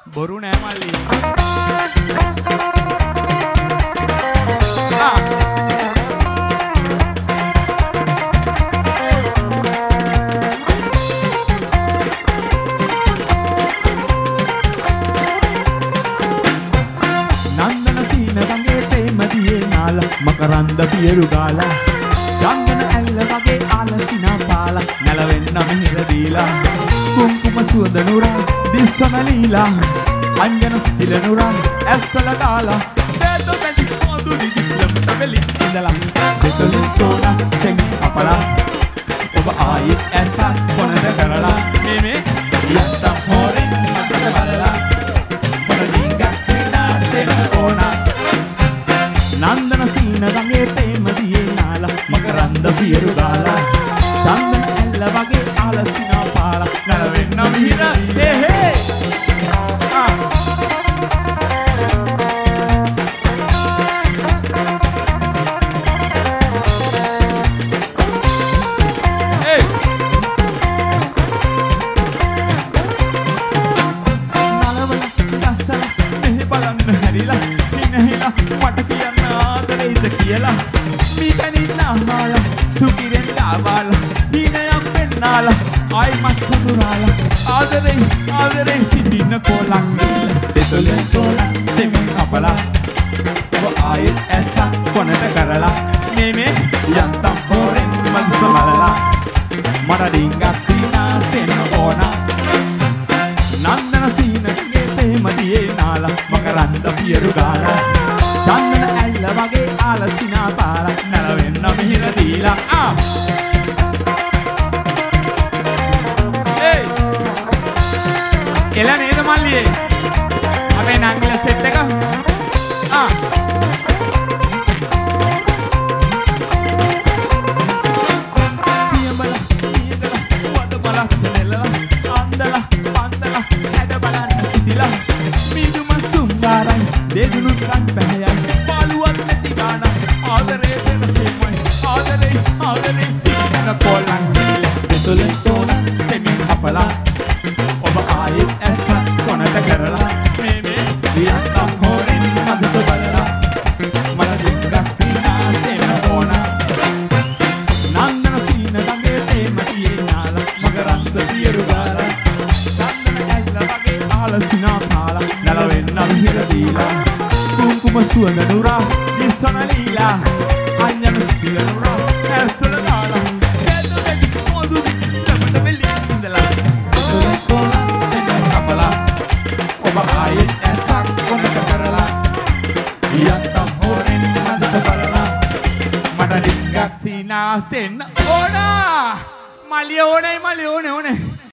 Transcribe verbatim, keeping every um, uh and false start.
බොරු නෑ මල්ලි. ආ නන්දන සීන වගේ ප්‍රේමදියේ නාලා මකරන්ද පියරු ගාලා ගංගන ඇල්ල වගේ ආලසිනා පාලා නැලවෙන්න මෙහෙර දීලා කුංකුම සුවඳ නුරා දිස්සන ලීලා අංජන සිල නුරා ඇස්සල දාලා දේත බැඳි මොදුනි දිලම්ට වෙලි ඉඳලා දෙතලින් තෝනා සෙන් කපලා ඔබ ආයෙත් ඇස කොනද කරලා මේ මේ යත්තම් හොරෙන් මතක බලලා නන්දන සීන ගඟේ ප්‍රේමදියේ නාලා මකරන්ද පියරු ගාලා චන්දන ඇල්ල වගේ ආලසිනා පාලා නැලවෙන්න මිහිර හේ ආ ඒ නලවල ගස්සල මෙහි බලන්න හැරිලා නිනහිලා මට කියන්න ආදරෙයිද කියලා මීකනින් නාමාලා සුකිරෙන් දාවාලා දිනයක් පෙන්නාලා ආයි මත් හඳුනාලා ආදරෙයි ආදරෙයි සිටින කොලක් දීලා දෙතොලෙන් තෝලා දෙමින් අපලා ඔබ ආයෙත් ඇස කොනට කරලා මේ මේ යන්තම් හොරෙන් මල්ස බලලා මට ඩිංගක් සීනා සෙන්න ඕනා නන්දන සීනගේ ප්‍රේමදියේ නාලා මකරන්ද පියරු ගාලා චන්දන ඇල්ල වගේ ආලසිනා පාලා නැලවෙන්න මෙහෙර දීලා ආ ඒ එලා නේද මල්ලියේ අපේ නංගිල සෙට් එක ආ පියඹලා පියදලා වඩ බලක් නෙලලා අන්දලා පන්දලා හැද බලන්න සිටිලා මිදුම සුන්දරයි දෙදුණු රන් පැහැයයි පාළුවත් නැති ගාන ආදරේ වෙනසෙමයි ආදරේ ආදරේ සිටින කොලන් දෙතොලෙන් තෝන සෙමින් අපලා ඔබ ආයෙත් ඇස කොනට කරලා මේ මේ යත්තම් හොරෙන් මදස බලලා මට දෙන්නක් සීනා සෙන්න ඕන නන්දන සීන ගඟේ ප්‍රේමදියේ නාලා මකරන්ද පියරු ගාලා චන්දන ඇල්ල වගේ ආලසිනා පාලා නැලවෙන්න මිහිර දීලා කුංකුම සුවඳ නුරා දිස්සන ලීලා අංජන සිල නුරා ඇස්සල දාලා දේත බැඳි මොදුනි දිලම්ට වෙලි ඉඳලා දෙතොලෙන් තෝලා දෙන්න කපලා ඔබ ආයෙත් ඇසක් කොනට කරලා යත්තම් හොරෙන් මදස බලලා මට ඩිංගක් සීනා සෙන්න ඕනා මල්ලිය ඕනයි මල්ලිය ඕනේ ඕනේ